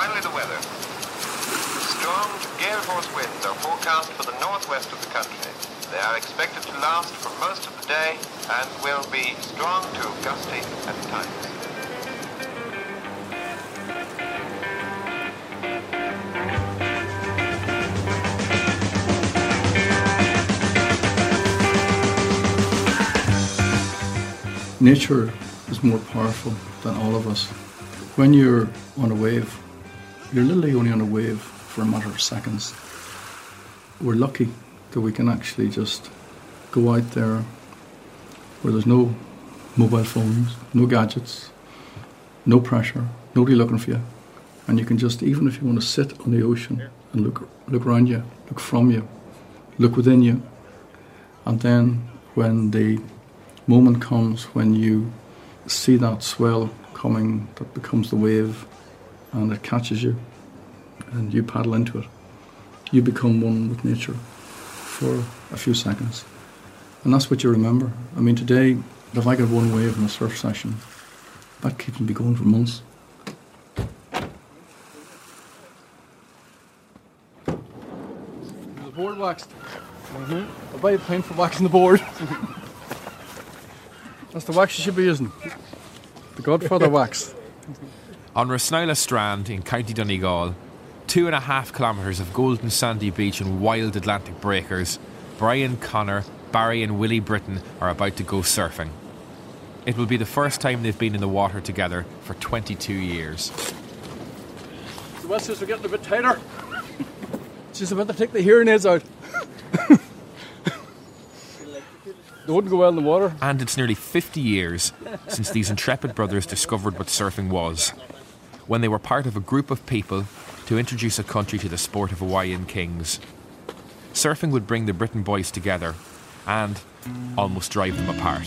Finally, the weather. Strong gale force winds are forecast for the northwest of the country. They are expected to last for most of the day and will be strong to gusty at times. Nature is more powerful than all of us. When you're on a wave, you're literally only on a wave for a matter of seconds. We're lucky that we can actually just go out there where there's no mobile phones, no gadgets, no pressure, nobody looking for you. And you can just, even if you want to sit on the ocean and look around you, look from you, look within you. And then when the moment comes when you see that swell coming that becomes the wave and it catches you and you paddle into it, you become one with nature for a few seconds. And that's what you remember. I mean, today, if I get one wave in a surf session, that keeps me going for months. The board waxed. I'll buy a pint for waxing the board. That's the wax you should be using. The Godfather wax. On Rasnaila Strand in County Donegal, 2.5 kilometres of golden sandy beach and wild Atlantic breakers, Brian, Connor, Barry and Willie Britton are about to go surfing. It will be the first time they've been in the water together for 22 years. The wetsuits are getting a bit tighter. She's about to take the hearing aids out. They wouldn't go well in the water. And it's nearly 50 years since these intrepid brothers discovered what surfing was, when they were part of a group of people to introduce a country to the sport of Hawaiian kings. Surfing would bring the Britton boys together and almost drive them apart.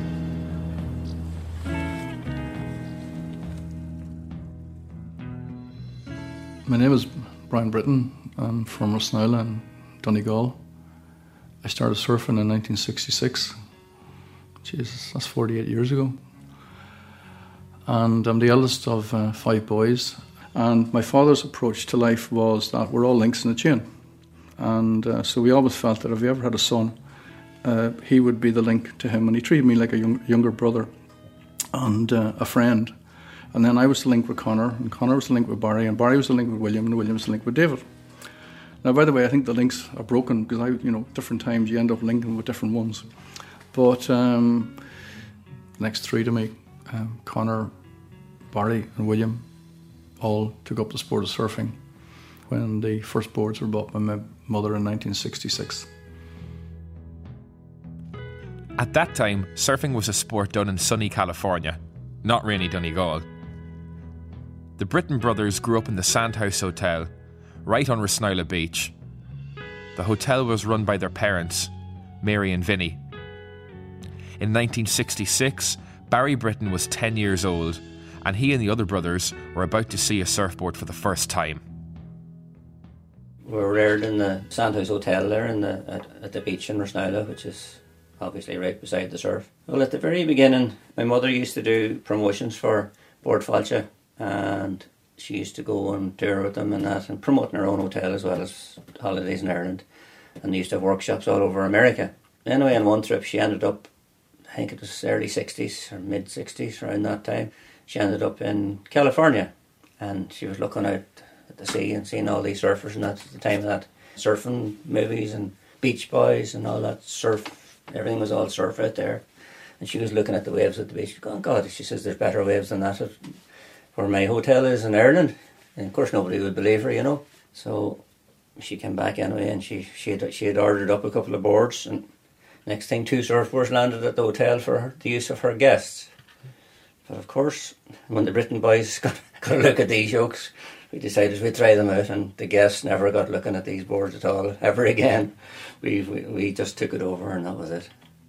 My name is Brian Britton. I'm from Rasnaila in Donegal. I started surfing in 1966. Jesus, that's 48 years ago. And I'm the eldest of 5 boys. And my father's approach to life was that we're all links in a chain. And so we always felt that if we ever had a son, he would be the link to him. And he treated me like a younger brother and a friend. And then I was the link with Connor, and Connor was the link with Barry, and Barry was the link with William, and William was the link with David. Now, by the way, I think the links are broken because different times you end up linking with different ones. But the next 3 to me, Connor, Barry and William, all took up the sport of surfing when the first boards were bought by my mother in 1966. At that time, surfing was a sport done in sunny California, not rainy Donegal. The Britton brothers grew up in the Sandhouse Hotel, right on Rasnaila Beach. The hotel was run by their parents, Mary and Vinnie. In 1966, Barry Britton was 10 years old, and he and the other brothers were about to see a surfboard for the first time. We were reared in the Sandhouse Hotel there at the beach in Rasnaila, which is obviously right beside the surf. Well, at the very beginning, my mother used to do promotions for Board Fáilte, and she used to go on tour with them and that, and promoting her own hotel as well as holidays in Ireland. And they used to have workshops all over America. Anyway, on one trip she ended up, I think it was early 60s or mid 60s, around that time, she ended up in California, and she was looking out at the sea and seeing all these surfers, and that's the time of that surfing movies and Beach Boys and all that surf, everything was all surf out there. And she was looking at the waves at the beach going, God, she says, there's better waves than that where my hotel is in Ireland. And of course nobody would believe her, So she came back anyway, and she had ordered up a couple of boards, and next thing 2 surfboards landed at the hotel for the use of her guests. But of course, when the Britton boys got a look at these yokes, we decided we'd try them out, and the guests never got looking at these boards at all, ever again. We just took it over, and that was it.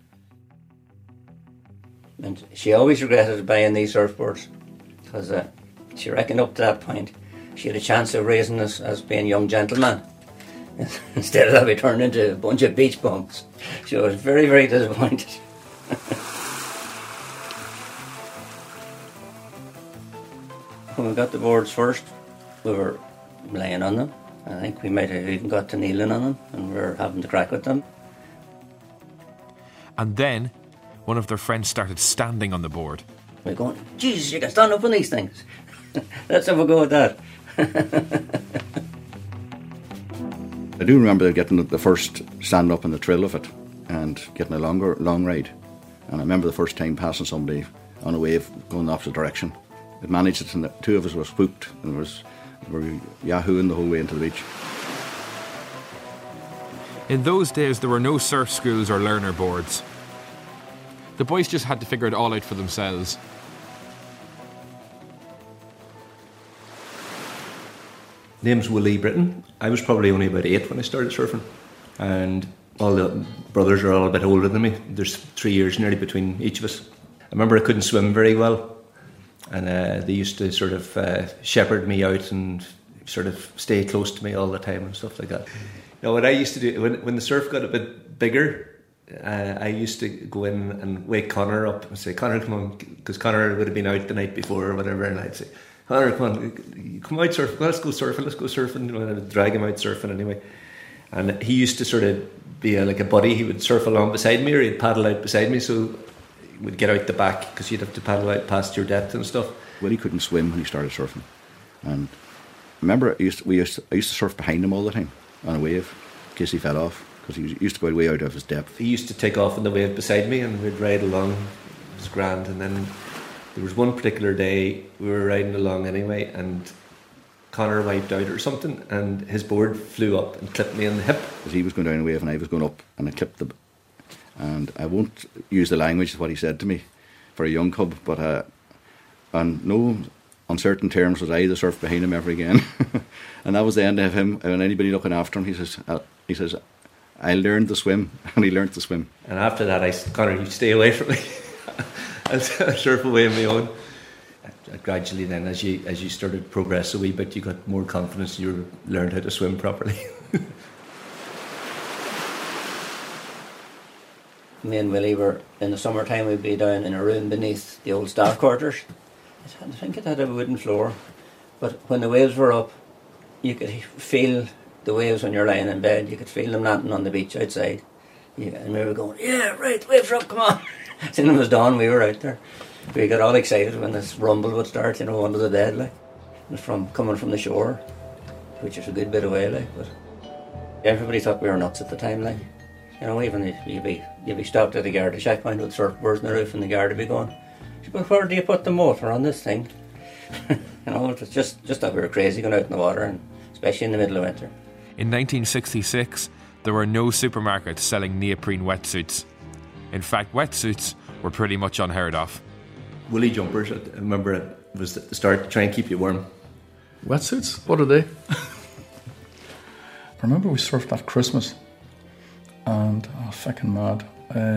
And she always regretted buying these surfboards, because she reckoned up to that point she had a chance of raising us as being young gentlemen. Instead of that, we turned into a bunch of beach bums. She was very, very disappointed. When we got the boards first, we were laying on them. I think we might have even got to kneeling on them, and we were having to crack with them. And then one of their friends started standing on the board. We're going, Jesus, you can stand up on these things. Let's have a go at that. I do remember getting the first stand up in the trail of it and getting a long ride. And I remember the first time passing somebody on a wave going the opposite direction. It managed it, and the two of us were spooked, and we were yahooing the whole way into the beach. In those days, there were no surf schools or learner boards. The boys just had to figure it all out for themselves. Name's Willie Britton. I was probably only about 8 when I started surfing, and all the brothers are all a bit older than me. There's 3 years nearly between each of us. I remember I couldn't swim very well, and they used to sort of shepherd me out and sort of stay close to me all the time and stuff like that. You know, what I used to do, when the surf got a bit bigger, I used to go in and wake Connor up and say, Connor, come on, because Connor would have been out the night before or whatever, and I'd say, Connor, come on, come out surfing, let's go surfing, you know, and I would drag him out surfing anyway. And he used to sort of be like a buddy. He would surf along beside me, or he'd paddle out beside me, so we'd get out the back, because you'd have to paddle out past your depth and stuff. Willie couldn't swim when he started surfing, and I remember I used to surf behind him all the time on a wave in case he fell off, because he used to go way out of his depth. He used to take off on the wave beside me, and we'd ride along. It was grand. And then there was one particular day we were riding along anyway, and Connor wiped out or something, and his board flew up and clipped me in the hip. He was going down a wave and I was going up, and I clipped the... And I won't use the language of what he said to me for a young cub, but on no uncertain terms was I to surf behind him ever again. And that was the end of him and anybody looking after him. He says, I learned to swim, and he learned to swim. And after that, I said, Connor, you stay away from me. I'll surf away on my own. Gradually then, as you started to progress a wee bit, you got more confidence, you learned how to swim properly. Me and Willie were, in the summertime, we'd be down in a room beneath the old staff quarters. I think it had a wooden floor, but when the waves were up, you could feel the waves when you're lying in bed. You could feel them landing on the beach outside. And we were going, yeah, right, waves are up, come on. As soon as it was dawn, we were out there. We got all excited when this rumble would start, you know, under the bed, like. It was coming from the shore, which is a good bit away, like. But everybody thought we were nuts at the time, like. You know, even if you'd be stopped at the Garda checkpoint with surfboards on the roof, and the Garda would be going, but where do you put the motor on this thing? You know, it was just that we were crazy going out in the water, and especially in the middle of winter. In 1966, there were no supermarkets selling neoprene wetsuits. In fact, wetsuits were pretty much unheard of. Woolly jumpers, I remember it was at the start to try and keep you warm. Wetsuits? What are they? I remember we surfed that Christmas, and fucking mad.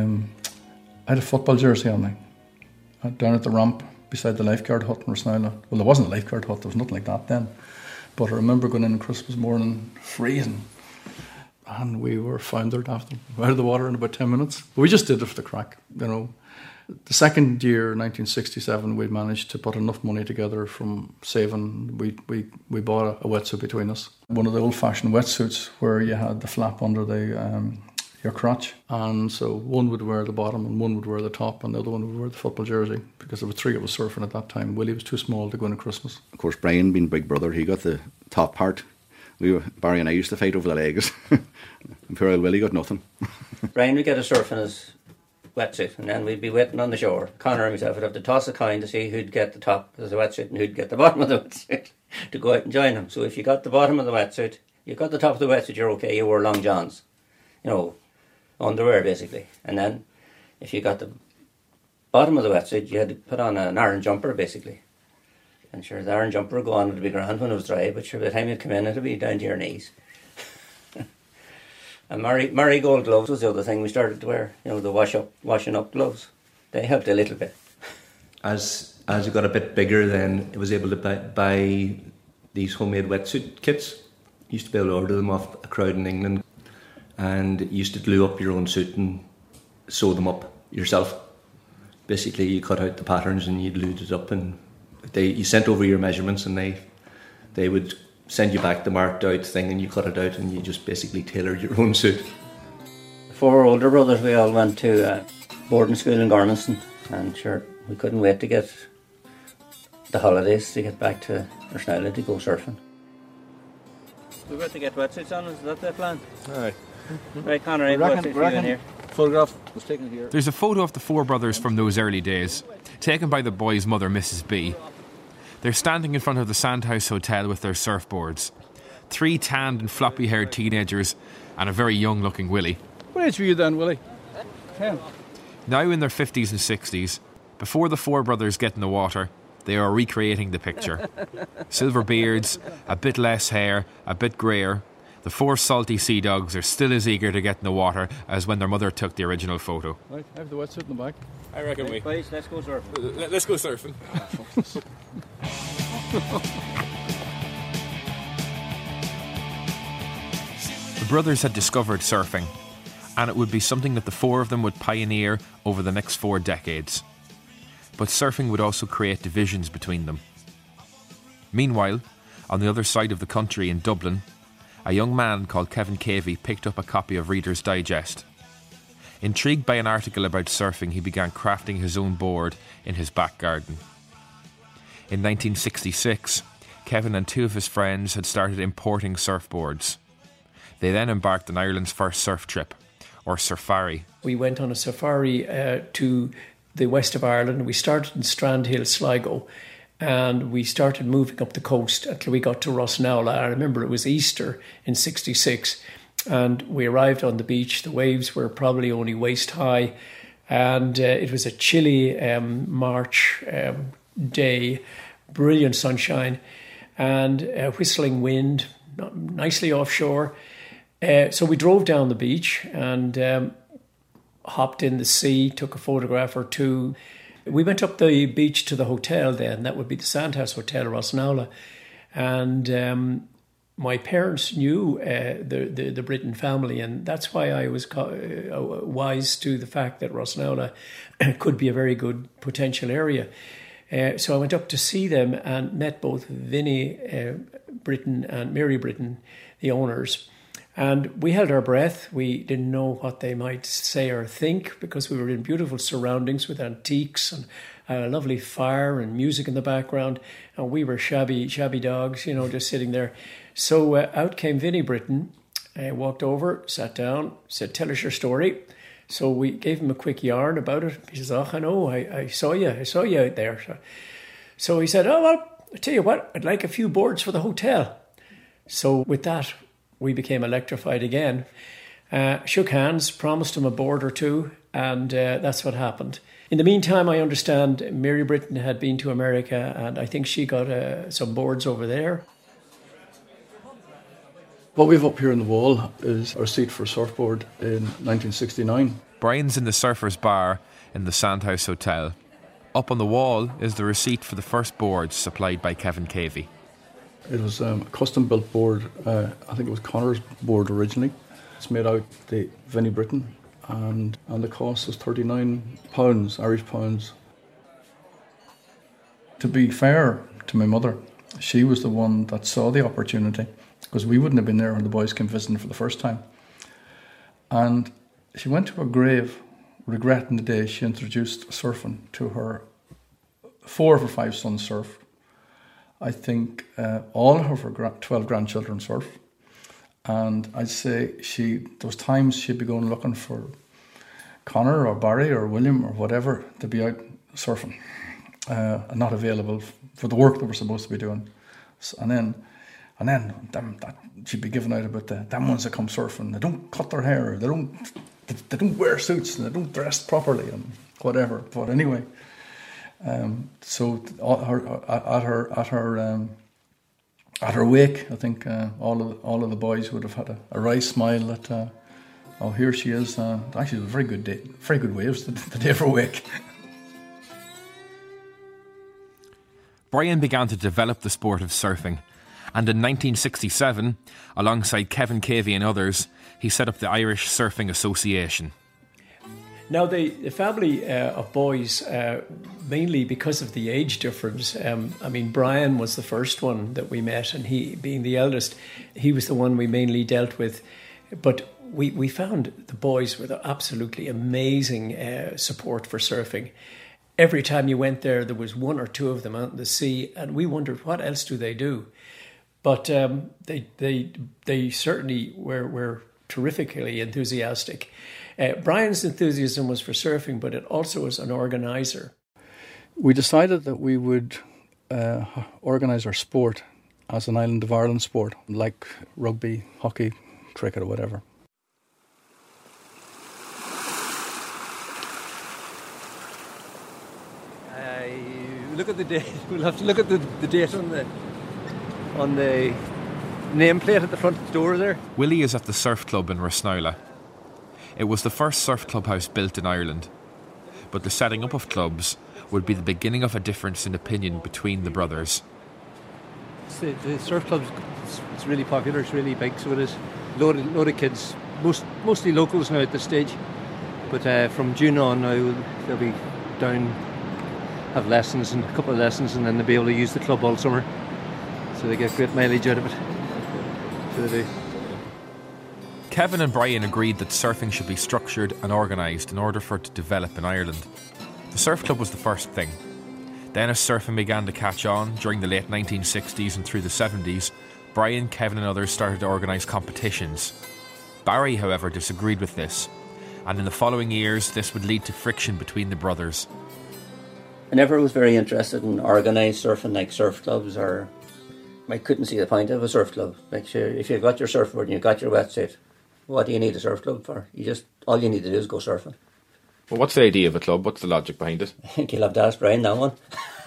I had a football jersey on me, down at the ramp beside the lifeguard hut in Rasnowla. Well, there wasn't a lifeguard hut, there was nothing like that then. But I remember going in Christmas morning, freezing, and we were foundered after out of the water in about 10 minutes. But we just did it for the crack, you know. The second year, 1967, we managed to put enough money together from saving. We bought a wetsuit between us. One of the old-fashioned wetsuits where you had the flap under your crotch, and so one would wear the bottom and one would wear the top, and the other one would wear the football jersey, because there were 3 of us surfing at that time. Willie was too small to go in at Christmas. Of course, Brian, being big brother, he got the top part. Barry and I used to fight over the legs. And poor old Willie got nothing. Brian would get a surf in his wetsuit, and then we'd be waiting on the shore. Connor and myself would have to toss a coin to see who'd get the top of the wetsuit and who'd get the bottom of the wetsuit to go out and join him. So if you got the bottom of the wetsuit, you got the top of the wetsuit, you're okay. You wore long johns, you know, underwear basically. And then if you got the bottom of the wetsuit, you had to put on an iron jumper basically. And sure, the iron jumper would go on, it'd be grand when it was dry, but sure, by the time you'd come in, it'd be down to your knees. And Marigold gloves was the other thing we started to wear, you know, the washing up gloves. They helped a little bit. As you got a bit bigger, then it was able to buy these homemade wetsuit kits. You used to be able to order them off a crowd in England, and you used to glue up your own suit and sew them up yourself. Basically, you cut out the patterns and you glued it up, and you sent over your measurements, and they They would send you back the marked out thing and you cut it out and you just basically tailored your own suit. 4 older brothers, we all went to boarding school in Gormanston, and sure, we couldn't wait to get the holidays to get back to Rossnowla to go surfing. We're about to get wetsuits on, is that the plan? Aye. Right, Conor, wetsuits in here. Photograph was taken here. There's a photo of the 4 brothers from those early days, taken by the boys' mother, Mrs. B. They're standing in front of the Sandhouse Hotel with their surfboards. 3 tanned and floppy-haired teenagers and a very young-looking Willie. What age were you then, Willie? 10. Now in their 50s and 60s, before the 4 brothers get in the water, they are recreating the picture. Silver beards, a bit less hair, a bit greyer. The 4 salty sea dogs are still as eager to get in the water as when their mother took the original photo. Right, I have the wetsuit in the back. I reckon we. Boys, let's go surfing. Let's go surfing. The brothers had discovered surfing, and it would be something that the 4 of them would pioneer over the next 4 decades. But surfing would also create divisions between them. Meanwhile, on the other side of the country in Dublin, a young man called Kevin Cavey picked up a copy of Reader's Digest. Intrigued by an article about surfing, he began crafting his own board in his back garden. In 1966, Kevin and 2 of his friends had started importing surfboards. They then embarked on Ireland's first surf trip, or safari. We went on a safari to the west of Ireland. We started in Strandhill, Sligo, and we started moving up the coast until we got to Rossnowla. I remember it was Easter in 66, and we arrived on the beach. The waves were probably only waist high, and it was a chilly March day, brilliant sunshine, and a whistling wind, nicely offshore. So we drove down the beach and hopped in the sea, took a photograph or 2. We went up the beach to the hotel then. That would be the Sandhouse Hotel, Rossnowla. And my parents knew the Britton family, and that's why I was wise to the fact that Rossnowla could be a very good potential area. So I went up to see them and met both Vinnie Britton and Mary Britton, the owners. And we held our breath. We didn't know what they might say or think because we were in beautiful surroundings with antiques and a lovely fire and music in the background. And we were shabby dogs, just sitting there. So out came Vinnie Britton. I walked over, sat down, said, "Tell us your story." So we gave him a quick yarn about it. He says, "Oh, I know, I saw you out there." So he said, "Oh, well, I tell you what, I'd like a few boards for the hotel." So with that, we became electrified again. Shook hands, promised him a board or 2, and that's what happened. In the meantime, I understand Mary Britton had been to America, and I think she got some boards over there. What we have up here on the wall is our receipt for surfboard in 1969. Brian's in the Surfers Bar in the Sandhouse Hotel. Up on the wall is the receipt for the first boards supplied by Kevin Cavey. It was a custom-built board. I think it was Connor's board originally. It's made out the Vinnie Britton, and the cost was £39, Irish pounds. To be fair to my mother, she was the one that saw the opportunity, because we wouldn't have been there when the boys came visiting for the first time. And she went to her grave regretting the day she introduced surfing to her 4 of her 5 sons surfed. I think all of her 12 grandchildren surf. And I'd say there was times she'd be going looking for Connor or Barry or William or whatever to be out surfing, and not available for the work that we're supposed to be doing. And then she'd be giving out about them ones that come surfing. They don't cut their hair. They don't wear suits. And they don't dress properly and whatever. But anyway. So at her wake, I think all of the boys would have had a wry smile at, oh, here she is. Actually, it was a very good day, very good waves the day of her wake. Brian began to develop the sport of surfing, and in 1967, alongside Kevin Cavey and others, he set up the Irish Surfing Association. Now, the family of boys, mainly because of the age difference, Brian was the first one that we met, and he, being the eldest, he was the one we mainly dealt with. But we found the boys were the absolutely amazing support for surfing. Every time you went there was one or two of them out in the sea, and we wondered, what else do they do? But they certainly were terrifically enthusiastic. Brian's enthusiasm was for surfing, but it also was an organiser. We decided that we would organise our sport as an Island of Ireland sport, like rugby, hockey, cricket or whatever. Look at the date. We'll have to look at the date on the nameplate at the front door there. Willie is at the surf club in Rasnowla. It was the first surf clubhouse built in Ireland, but the setting up of clubs would be the beginning of a difference in opinion between the brothers. The surf club, it's really popular, it's really big, so it is. Load of kids, mostly locals now at this stage, but from June on now they'll be down, have lessons and a couple of lessons, and then they'll be able to use the club all summer, so they get great mileage out of it. So they do. Kevin and Brian agreed that surfing should be structured and organised in order for it to develop in Ireland. The surf club was the first thing. Then as surfing began to catch on during the late 1960s and through the 70s, Brian, Kevin and others started to organise competitions. Barry, however, disagreed with this, and in the following years this would lead to friction between the brothers. I never was very interested in organised surfing like surf clubs, or I couldn't see the point of a surf club. Like, sure, if you've got your surfboard and you've got your wetsuit, what do you need a surf club for? All you need to do is go surfing. Well, what's the idea of a club? What's the logic behind it? I think you'll have to ask Brian that one.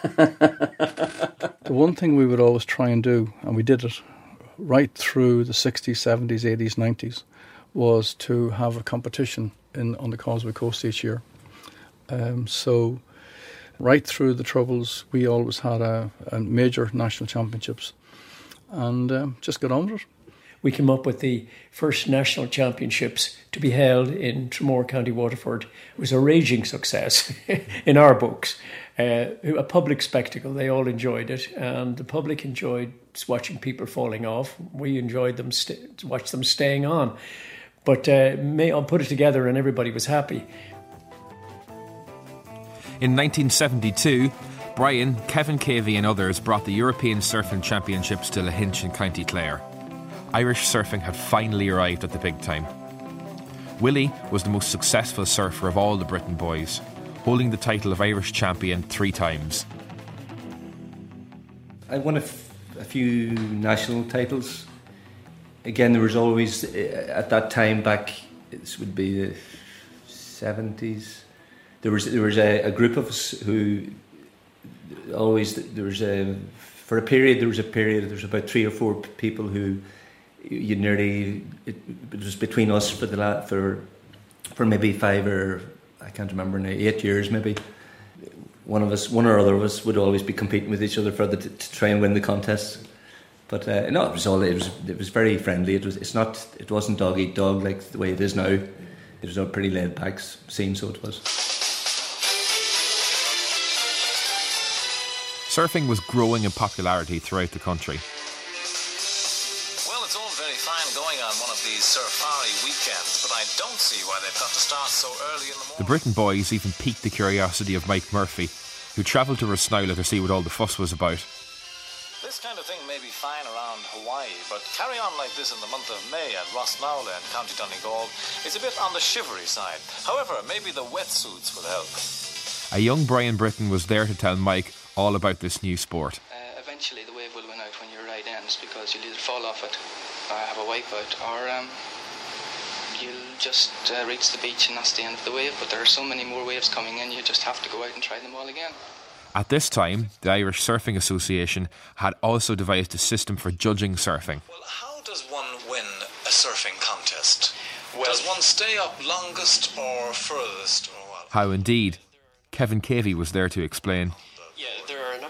The one thing we would always try and do, and we did it right through the 60s, 70s, 80s, 90s, was to have a competition on the Causeway Coast each year. So right through the Troubles, we always had a major national championships, and just got on with it. We came up with the first national championships to be held in Tramore, County Waterford. It was a raging success in our books. A public spectacle. They all enjoyed it, and the public enjoyed watching people falling off. We enjoyed them watch them staying on. But I'll put it together, and everybody was happy. In 1972, Brian, Kevin Cavey and others brought the European Surfing Championships to Lahinch in County Clare. Irish surfing had finally arrived at the big time. Willie was the most successful surfer of all the Britain boys, holding the title of Irish champion 3 times. I won a few national titles. Again, there was always, at that time back, this would be the 70s, there was a group of us who always, there was about 3 or 4 people who you nearly, it was between us for maybe 5 or I can't remember now, 8 years maybe. One or other of us would always be competing with each other to try and win the contest. But no, it was very friendly. It wasn't dog eat dog like the way it is now. It was a pretty laid back scene, so it was. Surfing was growing in popularity throughout the country. Well, it's all very fine going on one of these surfari weekends, but I don't see why they've got to start so early in the morning. The Britain boys even piqued the curiosity of Mike Murphy, who travelled to Rasnowla to see what all the fuss was about. This kind of thing may be fine around Hawaii, but carry on like this in the month of May at Rasnowla and County Donegal is a bit on the shivery side. However, maybe the wetsuits will help. A young Brian Britton was there to tell Mike all about this new sport. Eventually the wave will win out when your ride ends, because you'll either fall off it or have a wipeout, or you'll just reach the beach and that's the end of the wave. But there are so many more waves coming in, you just have to go out and try them all again. At this time, the Irish Surfing Association had also devised a system for judging surfing. Well, how does one win a surfing contest? Does one stay up longest or furthest, or what? How indeed. Kevin Cavey was there to explain. Yeah, there are a number of points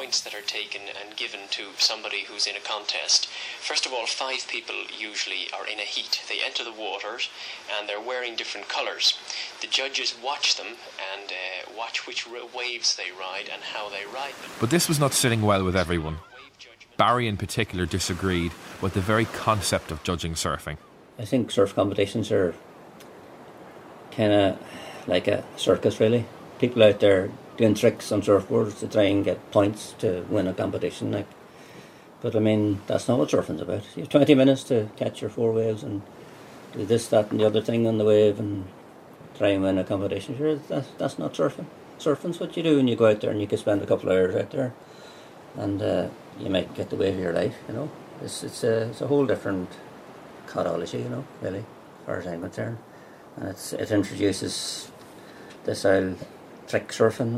points that are taken and given to somebody who's in a contest. First of all, 5 people usually are in a heat. They enter the waters and they're wearing different colours. The judges watch them and watch which waves they ride and how they ride them. But this was not sitting well with everyone. Barry in particular disagreed with the very concept of judging surfing. I think surf competitions are kind of like a circus, really. People out there doing tricks on surfboards to try and get points to win a competition. But I mean, that's not what surfing's about. You have 20 minutes to catch your 4 waves and do this, that and the other thing on the wave and try and win a competition. Sure, that's not surfing. Surfing's what you do when you go out there and you can spend a couple of hours out there and you might get the wave of your life, you know. It's a whole different cardiology, you know, really, as far as I'm concerned. And it introduces this old trick surfing,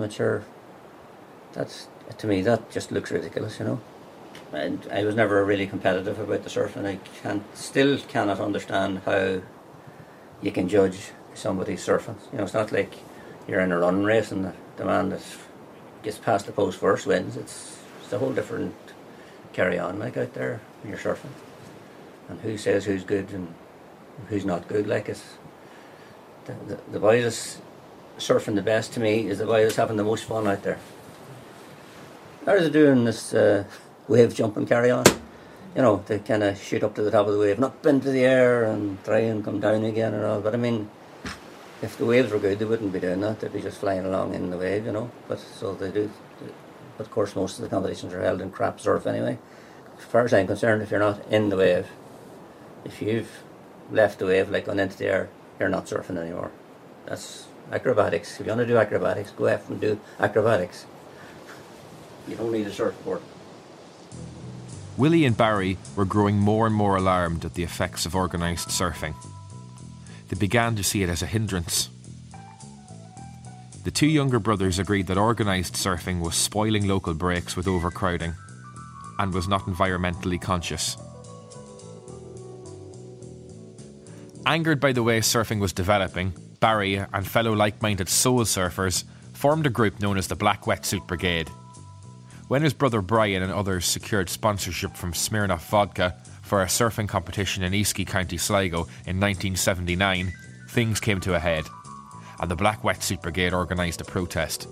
to me, that just looks ridiculous, you know. And I was never really competitive about the surfing. I still cannot understand how you can judge somebody's surfing. You know, it's not like you're in a run race and the man that gets past the post first wins. It's a whole different carry-on, like, out there when you're surfing. And who says who's good and who's not good, like, it's the boy that's surfing the best to me is the boy that's having the most fun out there. How are they doing this wave jump and carry on? You know, they kind of shoot up to the top of the wave and up into the air and try and come down again and all. But I mean, if the waves were good, they wouldn't be doing that. They'd be just flying along in the wave, you know. But so they do. But of course, most of the competitions are held in crap surf anyway. As far as I'm concerned, if you're not in the wave, if you've left the wave, like gone into the air, you're not surfing anymore. That's acrobatics. If you want to do acrobatics, go out and do acrobatics. You don't need a surfboard. Willie and Barry were growing more and more alarmed at the effects of organised surfing. They began to see it as a hindrance. The 2 younger brothers agreed that organised surfing was spoiling local breaks with overcrowding and was not environmentally conscious. Angered by the way surfing was developing, Barry and fellow like-minded soul surfers formed a group known as the Black Wetsuit Brigade. When his brother Brian and others secured sponsorship from Smirnoff Vodka for a surfing competition in Easkey, County Sligo in 1979, things came to a head, and the Black Wetsuit Brigade organised a protest.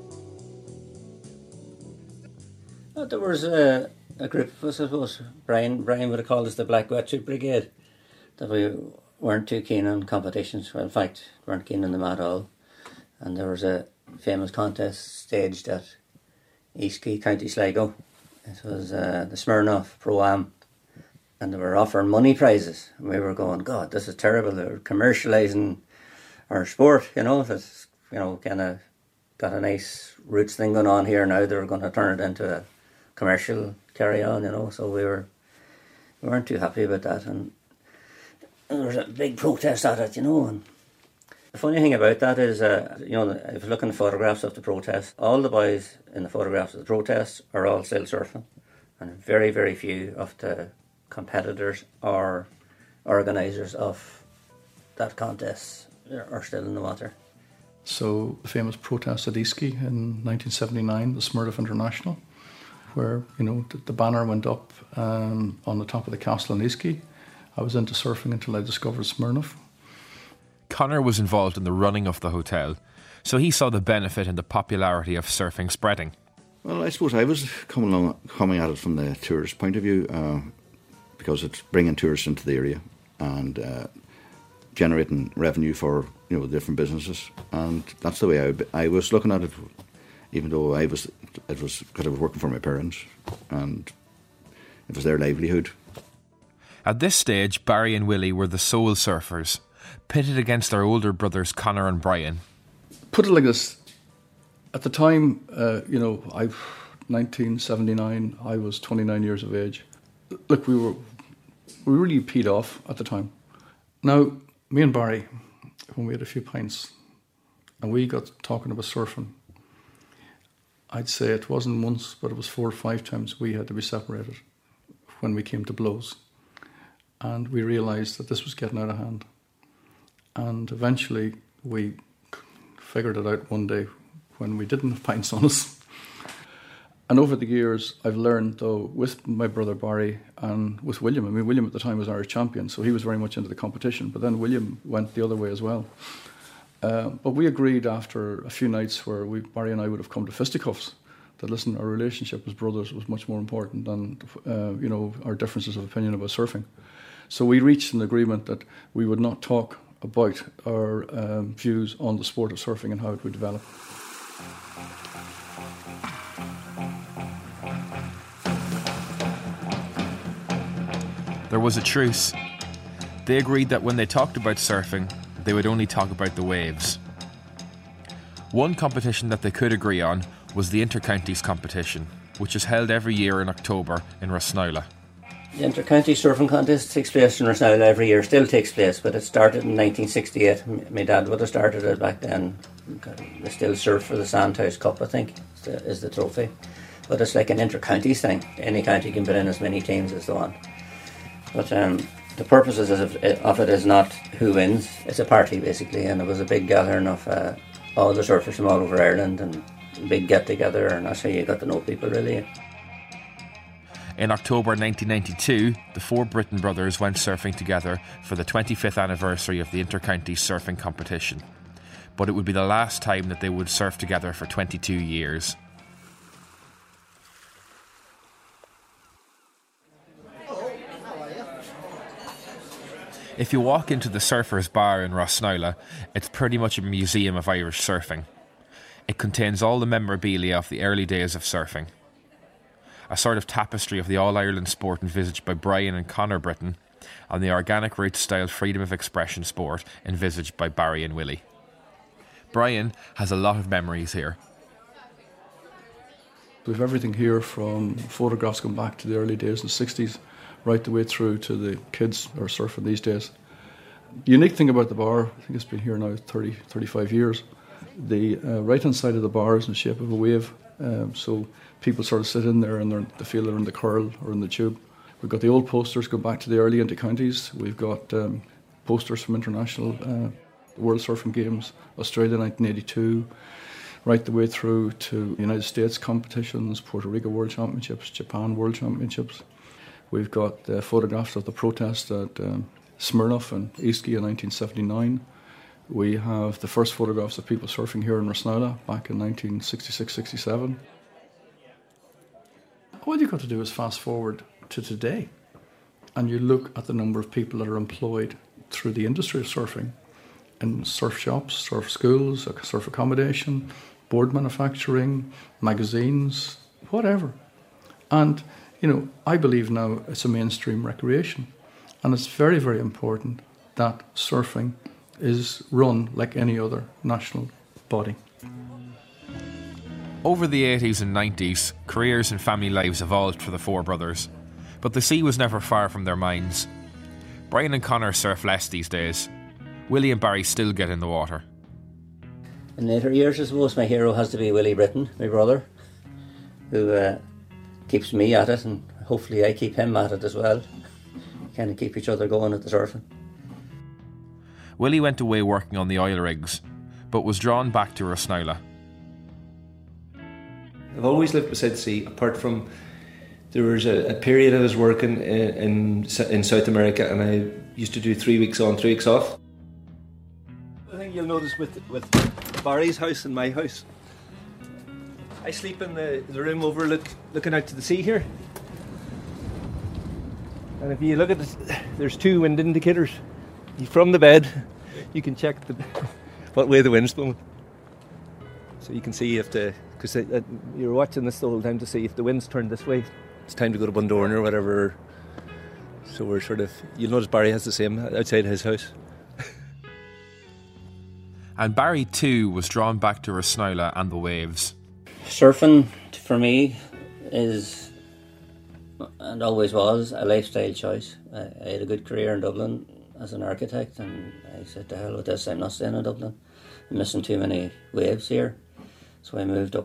Well, there was a group of us, I suppose. Brian would have called us the Black Wetsuit Brigade, that we weren't too keen on competitions. Well, in fact, weren't keen on them at all. And there was a famous contest staged at Easkey, County Sligo. It was the Smirnoff Pro-Am, and they were offering money prizes. And we were going, God, this is terrible. They're commercialising our sport, you know. That's, you know, kind of got a nice roots thing going on here now. They were going to turn it into a commercial carry-on, you know. So we weren't too happy about that. And there was a big protest at it, you know. And the funny thing about that is, you know, if you look at the photographs of the protest, all the boys in the photographs of the protest are all still surfing, and very, very few of the competitors or organisers of that contest are still in the water. So the famous protest at Easkey in 1979, the Smirnoff International, where, you know, the banner went up on the top of the castle in Easkey. I was into surfing until I discovered Smirnoff. Connor was involved in the running of the hotel, so he saw the benefit in the popularity of surfing spreading. Well, I suppose I was coming at it from the tourist point of view, because it's bringing tourists into the area and generating revenue for, you know, different businesses, and that's the way I was looking at it. Even though it was because I was working for my parents, and it was their livelihood. At this stage, Barry and Willie were the soul surfers, pitted against their older brothers Connor and Brian. Put it like this: at the time, you know, 1979, I was 29 years of age. Look, we were really peed off at the time. Now, me and Barry, when we had a few pints, and we got talking about surfing, I'd say it wasn't once, but it was 4 or 5 times we had to be separated when we came to blows. And we realised that this was getting out of hand. And eventually we figured it out one day when we didn't have pints on us. And over the years, I've learned, though, with my brother Barry and with William. I mean, William at the time was Irish champion, so he was very much into the competition. But then William went the other way as well. But we agreed after a few nights where Barry and I would have come to fisticuffs that, listen, our relationship as brothers was much more important than, our differences of opinion about surfing. So we reached an agreement that we would not talk about our views on the sport of surfing and how it would develop. There was a truce. They agreed that when they talked about surfing, they would only talk about the waves. One competition that they could agree on was the Intercounties competition, which is held every year in October in Rossnowla. The Intercounty surfing contest takes place in Rossnowla every year, still takes place, but it started in 1968. My dad would have started it back then. They still surf for the Sandhouse Cup, I think, is the trophy. But it's like an inter-counties thing. Any county can put in as many teams as they want. But the purpose of it is not who wins, it's a party basically, and it was a big gathering of all the surfers from all over Ireland and a big get together, and that's how you got to know people really. In October 1992, the four Britton brothers went surfing together for the 25th anniversary of the Intercounty surfing competition. But it would be the last time that they would surf together for 22 years. If you walk into the Surfers Bar in Rossnowla, it's pretty much a museum of Irish surfing. It contains all the memorabilia of the early days of surfing. A sort of tapestry of the All-Ireland sport envisaged by Brian and Conor Britton, and the organic route-style freedom of expression sport envisaged by Barry and Willie. Brian has a lot of memories here. We have everything here from photographs going back to the early days in the 60s, right the way through to the kids who are surfing these days. The unique thing about the bar, I think it's been here now 30, 35 years, the right-hand side of the bar is in the shape of a wave, so people sort of sit in there and they feel they're in the curl or in the tube. We've got the old posters go back to the early intercounties. We've got posters from international World Surfing Games, Australia 1982, right the way through to United States competitions, Puerto Rico World Championships, Japan World Championships. We've got photographs of the protest at Smirnoff and Eastquay in 1979. We have the first photographs of people surfing here in Rossnowla back in 1966-67. All you've got to do is fast forward to today and you look at the number of people that are employed through the industry of surfing in surf shops, surf schools, surf accommodation, board manufacturing, magazines, whatever. And, I believe now it's a mainstream recreation. And it's very, very important that surfing is run like any other national body. Over the 80s and 90s, careers and family lives evolved for the four brothers, but the sea was never far from their minds. Brian and Conor surf less these days. Willie and Barry still get in the water. In later years, I suppose my hero has to be Willie Britton, my brother, who keeps me at it, and hopefully I keep him at it as well. Kind of keep each other going at the surfing. Willie went away working on the oil rigs, but was drawn back to Rossnowla. I've always lived beside the sea, apart from there was a period I was working in South America, and I used to do 3 weeks on, 3 weeks off. I think you'll notice with Barry's house and my house, I sleep in the room looking out to the sea here. And if you look at this, there's 2 wind indicators. From the bed, you can check what way the wind's blowing. So you can see because you're watching this the whole time to see if the wind's turned this way, it's time to go to Bundoran or whatever. So we're you'll notice Barry has the same outside his house. And Barry too was drawn back to Rossnowla and the waves. Surfing for me is, and always was, a lifestyle choice. I had a good career in Dublin as an architect, and I said, to hell with this, I'm not staying in Dublin. I'm missing too many waves here. So I moved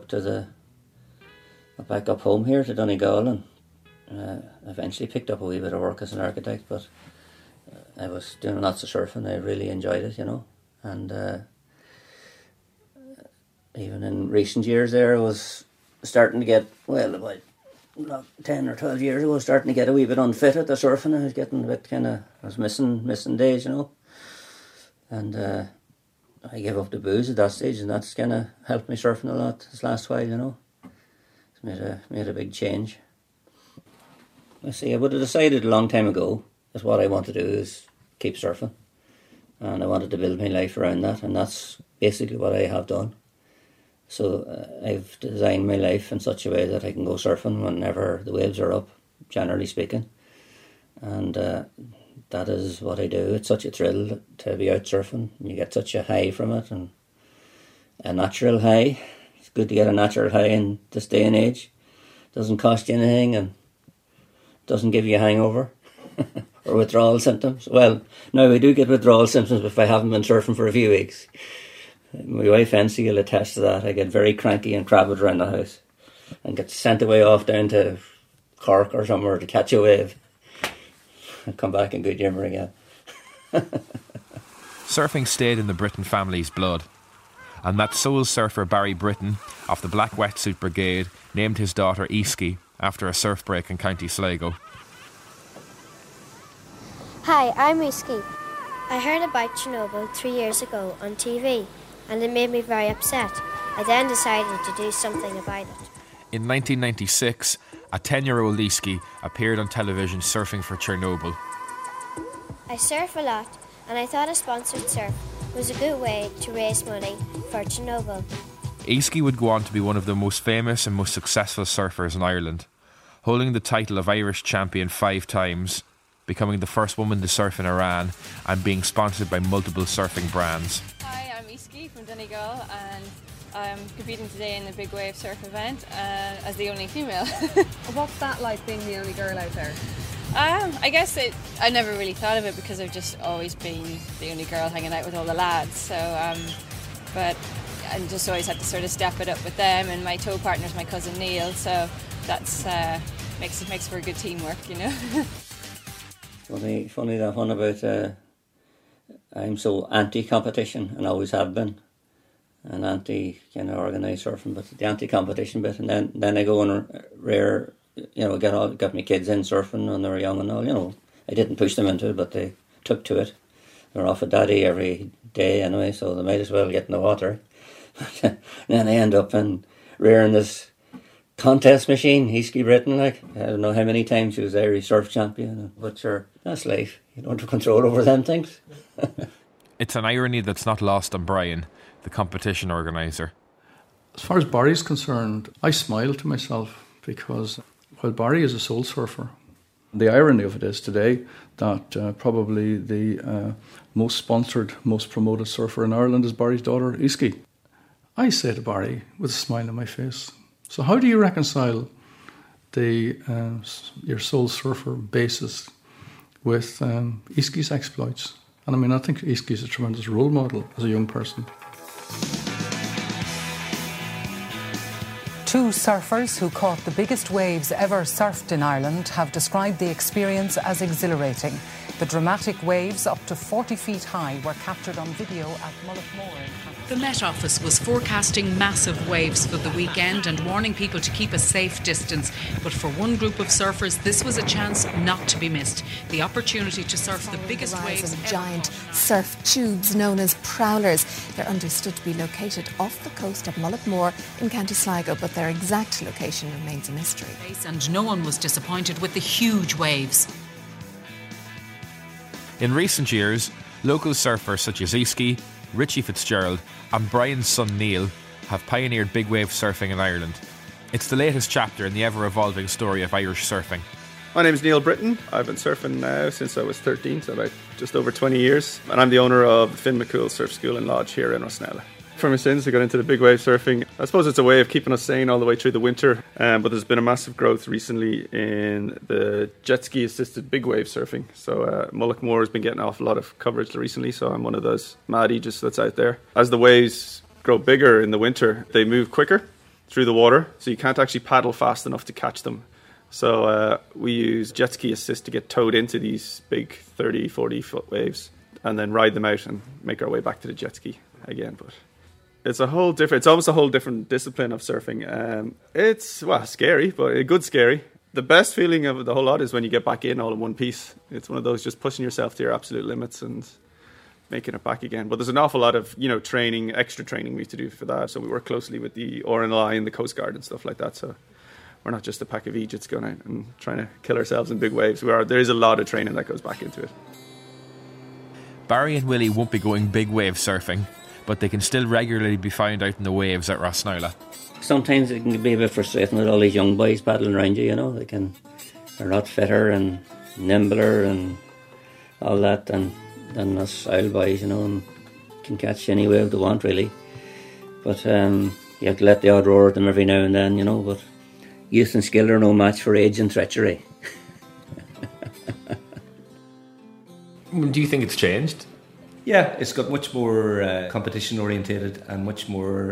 back up home here to Donegal, and eventually picked up a wee bit of work as an architect, but I was doing lots of surfing. I really enjoyed it, and even in recent years there, I was starting to get, well, about 10 or 12 years ago, starting to get a wee bit unfit at the surfing. I was getting a bit I was missing days, you know. And I gave up the booze at that stage, and that's kind of helped me surfing a lot this last while, you know. It's made a big change. I see, I would have decided a long time ago that what I want to do is keep surfing. And I wanted to build my life around that, and that's basically what I have done. So I've designed my life in such a way that I can go surfing whenever the waves are up, generally speaking. And that is what I do. It's such a thrill to be out surfing. You get such a high from it, and a natural high. It's good to get a natural high in this day and age. Doesn't cost you anything and doesn't give you a hangover or withdrawal symptoms. Well, no, we do get withdrawal symptoms if I haven't been surfing for a few weeks. My wife Ency will attest to that. I get very cranky and crabbed around the house and get sent away off down to Cork or somewhere to catch a wave and come back in good humour again. Surfing stayed in the Britton family's blood, and that sole surfer Barry Britton of the Black Wetsuit Brigade named his daughter Easky after a surf break in County Sligo. Hi, I'm Easky. I heard about Chernobyl 3 years ago on TV, and it made me very upset. I then decided to do something about it. In 1996, a 10-year-old Easky appeared on television surfing for Chernobyl. I surf a lot, and I thought a sponsored surf was a good way to raise money for Chernobyl. Easky would go on to be one of the most famous and most successful surfers in Ireland, holding the title of Irish champion 5 times, becoming the first woman to surf in Iran, and being sponsored by multiple surfing brands. Hi, I'm Easky from Donegal, and I'm competing today in the Big Wave Surf event as the only female. What's that like, being the only girl out there? I guess I never really thought of it because I've just always been the only girl hanging out with all the lads. So, but I just always had to sort of step it up with them. And my tow partner's my cousin Neil, so that's makes for a good teamwork, you know. Funny that one about I'm so anti-competition and always have been, and anti kind of organised surfing, but the anti-competition bit, and then I go and rare. You know, got my kids in surfing when they were young and all, you know. I didn't push them into it, but they took to it. They were off with Daddy every day anyway, so they might as well get in the water. And then I end up in rearing this contest machine, Easky Britton, like. I don't know how many times she was Irish surf champion, but sure, that's life. You don't have control over them things. It's an irony that's not lost on Brian, the competition organiser. As far as Barry's concerned, I smile to myself because while Barry is a soul surfer, the irony of it is today that probably the most sponsored, most promoted surfer in Ireland is Barry's daughter, Easky. I say to Barry with a smile on my face, so how do you reconcile your soul surfer basis with Easky's exploits? And I mean, I think Easky's a tremendous role model as a young person. 2 surfers who caught the biggest waves ever surfed in Ireland have described the experience as exhilarating. The dramatic waves, up to 40 feet high, were captured on video at Mullaghmore. The Met Office was forecasting massive waves for the weekend and warning people to keep a safe distance. But for one group of surfers, this was a chance not to be missed. The opportunity to surf the biggest waves of giant surf tubes known as prowlers. They're understood to be located off the coast of Mullaghmore in County Sligo, but their exact location remains a mystery. And no one was disappointed with the huge waves. In recent years, local surfers such as Easky, Richie Fitzgerald and Brian's son Neil have pioneered big wave surfing in Ireland. It's the latest chapter in the ever-evolving story of Irish surfing. My name's Neil Britton. I've been surfing now since I was 13, so about just over 20 years. And I'm the owner of the Finn McCool Surf School and Lodge here in Rosnella. From since I got into the big wave surfing, I suppose it's a way of keeping us sane all the way through the winter. But there's been a massive growth recently in the jet ski assisted big wave surfing. So Mullaghmore has been getting an awful lot of coverage recently. So I'm one of those mad aegis that's out there. As the waves grow bigger in the winter, they move quicker through the water. So you can't actually paddle fast enough to catch them. So we use jet ski assist to get towed into these big 30, 40 foot waves and then ride them out and make our way back to the jet ski again. But It's almost a whole different discipline of surfing. It's scary, but a good scary. The best feeling of the whole lot is when you get back in all in one piece. It's one of those just pushing yourself to your absolute limits and making it back again. But there's an awful lot of training, extra training we have to do for that. So we work closely with the RNLI and the Coast Guard and stuff like that. So we're not just a pack of idiots going out and trying to kill ourselves in big waves. There is a lot of training that goes back into it. Barry and Willie won't be going big wave surfing, but they can still regularly be found out in the waves at Rossnowla. Sometimes it can be a bit frustrating with all these young boys paddling around you, they're not fitter and nimbler and all that than us old boys, and can catch any wave they want really. But you have to let the odd roar at them every now and then, but youth and skill are no match for age and treachery. Do you think it's changed? Yeah, it's got much more competition orientated and much more.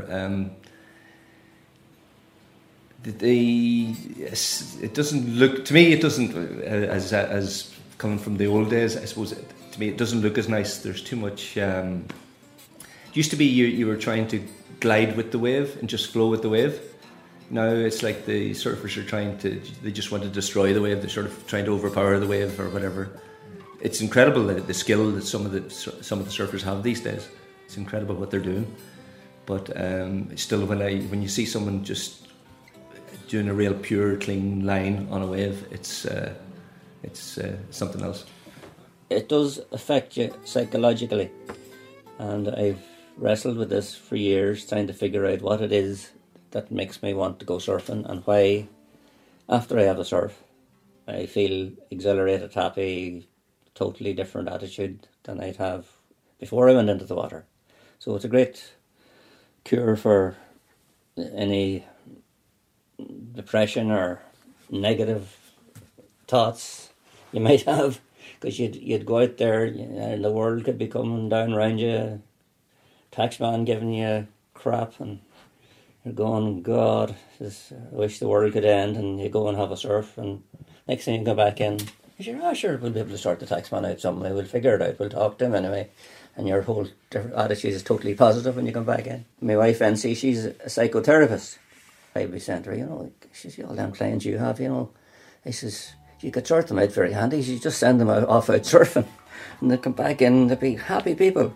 It doesn't look to me. It doesn't as coming from the old days. I suppose to me it doesn't look as nice. There's too much. It used to be you were trying to glide with the wave and just flow with the wave. Now it's like the surfers are they just want to destroy the wave. They're sort of trying to overpower the wave or whatever. It's incredible the skill that some of the surfers have these days. It's incredible what they're doing. But still, when you see someone just doing a real pure, clean line on a wave, it's something else. It does affect you psychologically, and I've wrestled with this for years, trying to figure out what it is that makes me want to go surfing and why, after I have a surf, I feel exhilarated, happy, totally different attitude than I'd have before I went into the water. So it's a great cure for any depression or negative thoughts you might have, because you'd go out there and the world could be coming down around you, taxman giving you crap, and you're going, God, I wish the world could end, and you go and have a surf, and next thing you go back in, you're sure we'll be able to sort the taxman out some way, we'll figure it out, we'll talk to him anyway, and your whole attitude is totally positive when you come back in. My wife, NC, she's a psychotherapist. Ivy Centre, she says, all them clients you have, he says, you could sort them out very handy, you just send them off out surfing, and they come back in, they'll be happy people.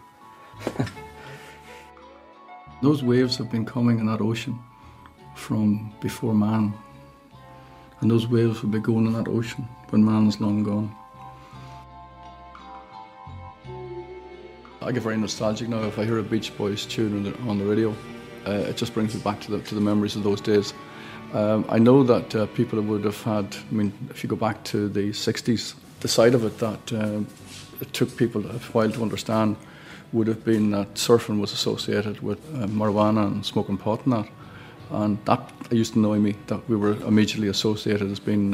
Those waves have been coming in that ocean from before man, and those waves will be going in that ocean when man is long gone. I get very nostalgic now if I hear a Beach Boys tune on the radio. It just brings me back to the memories of those days. I know that people would have had, if you go back to the 60s, the side of it that it took people a while to understand would have been that surfing was associated with marijuana and smoking pot and that. And that used to annoy me, that we were immediately associated as being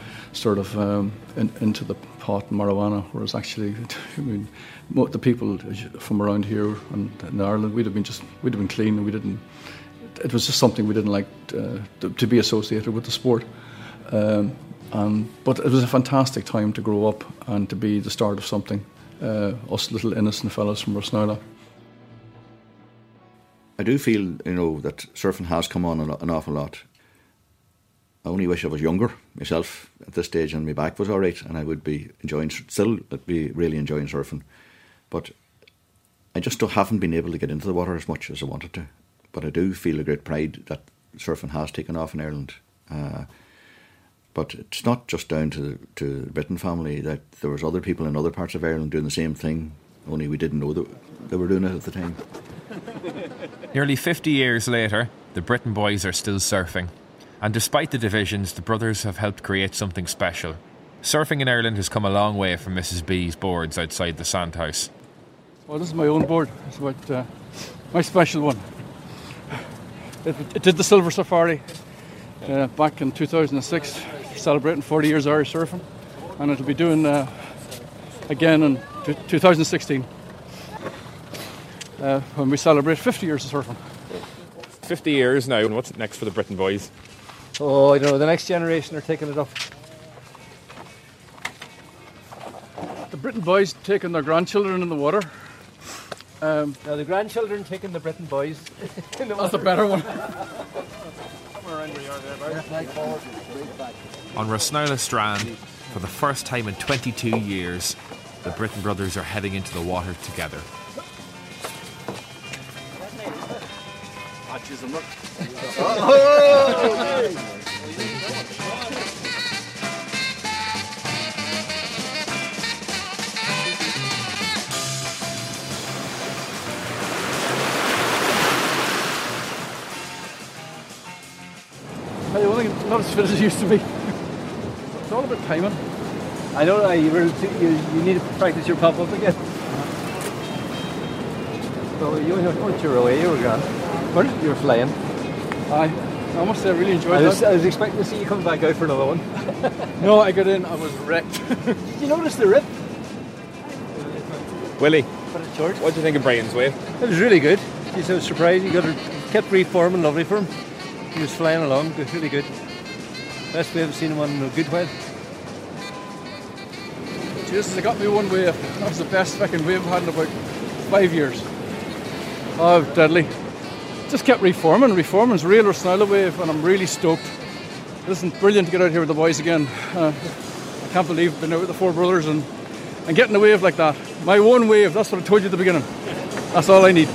into the pot and marijuana, whereas actually, the people from around here and in Ireland, we'd have been clean, and it was just something we didn't like to be associated with the sport. But it was a fantastic time to grow up and to be the start of something, us little innocent fellas from Rossnowla. I do feel, that surfing has come on an awful lot. I only wish I was younger myself at this stage and my back was all right, and I would be really enjoying surfing. But I just haven't been able to get into the water as much as I wanted to. But I do feel a great pride that surfing has taken off in Ireland. But it's not just down to the Britton family, that there was other people in other parts of Ireland doing the same thing, only we didn't know that they were doing it at the time. Nearly 50 years later, the Britton boys are still surfing. And despite the divisions, the brothers have helped create something special. Surfing in Ireland has come a long way from Mrs. B's boards outside the Sandhouse. Well, this is my own board. It's about my special one. It did the Silver Safari back in 2006, celebrating 40 years of Irish surfing, and it'll be doing again in 2016 when we celebrate 50 years of surfing. 50 years now, and what's next for the Britton boys? Oh, I don't know, the next generation are taking it up. The Britton boys taking their grandchildren in the water, Now the grandchildren taking the Britain boys. That's a better one. On Rosnowla Strand, for the first time in 22 years, the Britton brothers are heading into the water together. I don't think it's not as fit as it used to be. It's all about timing. I know you need to practice your pop up again. So once you were away, you were gone. What? You were flying. I must say I really enjoyed that. I was expecting to see you come back out for another one. No, I got in, I was wrecked. Did you notice the rip? Willie, What do you think of Brian's wave? It was really good. He's so surprised. He kept reforming, lovely for him. He was flying along, really good. Best wave I've seen him on in a good while. Jesus, I got me one wave. That was the best fucking wave I've had in about 5 years. Oh, deadly. Just kept reforming. Reforming's real Rosnowla wave, and I'm really stoked. Listen, brilliant to get out here with the boys again. I can't believe I've been out with the four brothers and getting a wave like that. My one wave, that's what I told you at the beginning. That's all I need.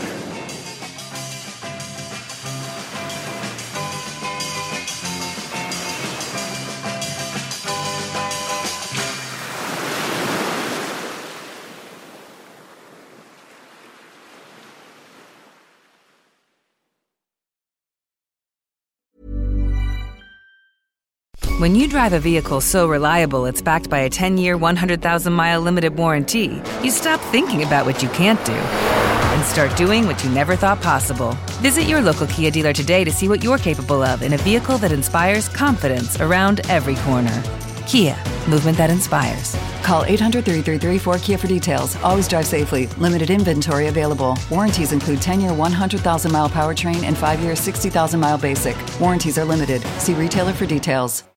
When you drive a vehicle so reliable it's backed by a 10-year, 100,000-mile limited warranty, you stop thinking about what you can't do and start doing what you never thought possible. Visit your local Kia dealer today to see what you're capable of in a vehicle that inspires confidence around every corner. Kia, movement that inspires. Call 800-333-4KIA for details. Always drive safely. Limited inventory available. Warranties include 10-year 100,000-mile powertrain and 5-year 60,000-mile basic. Warranties are limited. See retailer for details.